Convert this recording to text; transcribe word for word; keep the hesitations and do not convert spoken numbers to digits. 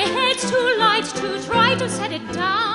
head's too light to try to set it down.